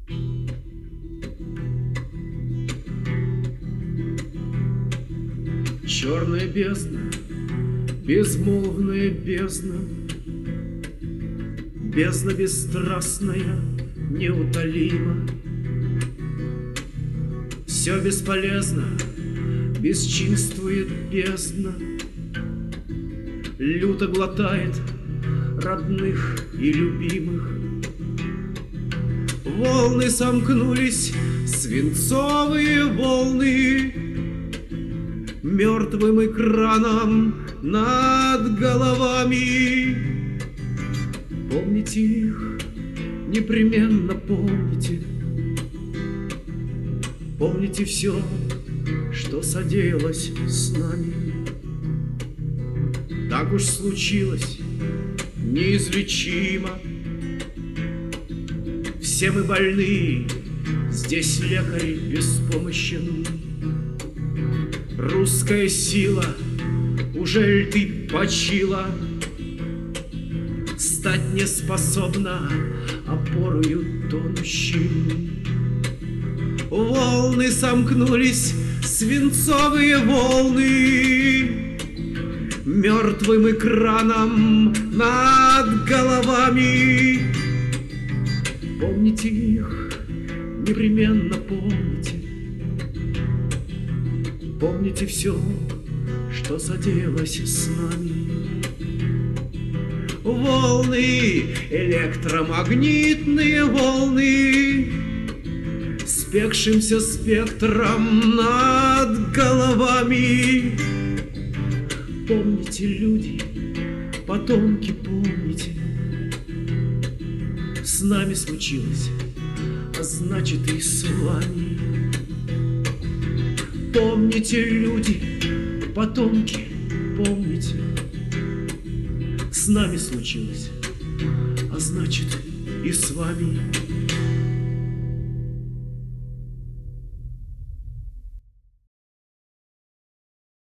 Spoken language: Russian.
Черная бездна, безмолвная бездна, бездна бесстрастная, неутолима. Все бесполезно, бесчинствует бездна, люто глотает родных и любимых. Волны сомкнулись, свинцовые волны, мертвым экраном над головами. Помните их, непременно помните. Помните все, что содеялось с нами. Так уж случилось, неизлечимо. Все мы больны, здесь лекарь беспомощен. Русская сила, ужель ты почила? Стать не способна опорою тонущим. Волны сомкнулись, свинцовые волны, мертвым экраном над головами. Помните их, непременно помните. Помните все, что содеялось с нами. Волны, электромагнитные волны, спекшимся спектром над головами. Помните, люди, потомки, помните. С нами случилось, а значит и с вами. Помните, люди, потомки, помните. С нами случилось, а значит и с вами.